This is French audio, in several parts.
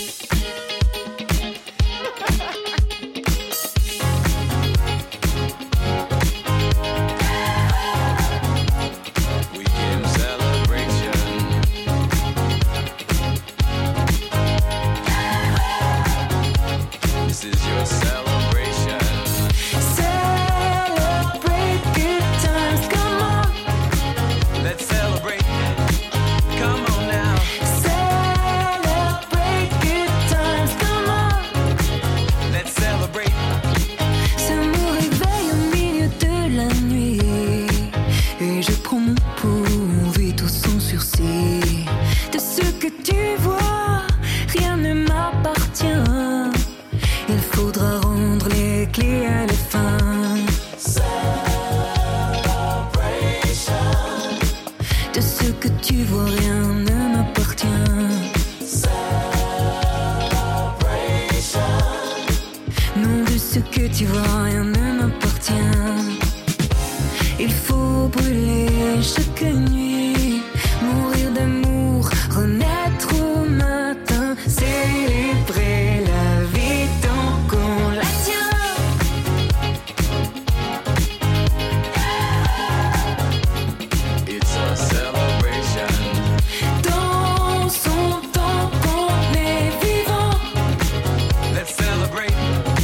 Weekend celebration. This is your celebration. Celebrate good times, come on. Let's celebrate. Come on now. Celebrate good times, come on. Let's celebrate. Ça me réveille au milieu de la nuit et je prends mon pouls et tout sans sursis. De ce que tu vois, rien ne m'appartient. Il faudra rendre les clés à la fin. Celebration. De ce que tu vois, rien ne m'appartient. Celebration. Non, de ce que tu vois, rien ne m'appartient. Il faut brûler chaque nuit, mourir d'amour, renaître au matin, célébrer la vie tant qu'on la tient. It's a celebration. Dansons tant qu'on est vivant. Let's celebrate.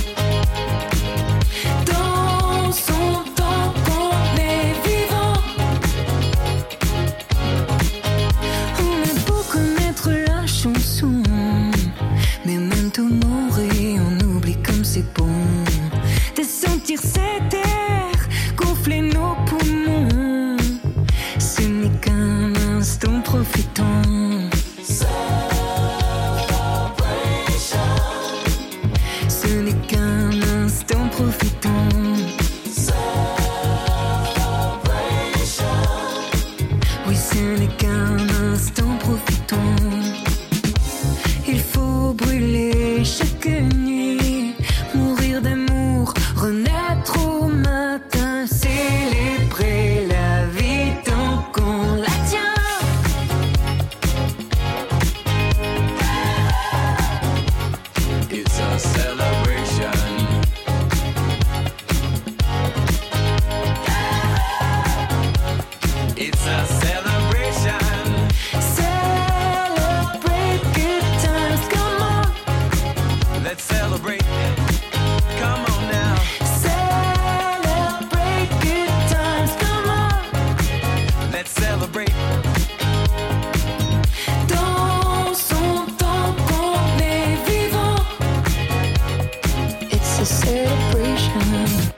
Dansons tant qu'on est vivant. On a beau connaître la chanson, mais maintenant on oublie comme c'est bon de sentir cet air gonfler nos poumons. Ce n'est qu'un instant, profitons. Celebration. Ce n'est qu'un instant, profitons. Celebration. Oui, ce n'est qu'un instant, profitons. Il faut brûler chaque nuit, mourir d'amour, renaître au matin, célébrer la vie tant qu'on la tient. It's a celebration. It's a celebration. Celebrate good times, come on. Let's celebrate. Come on now. Celebrate good times, come on. Let's celebrate. Dansons tant qu'on est vivant. It's a celebration.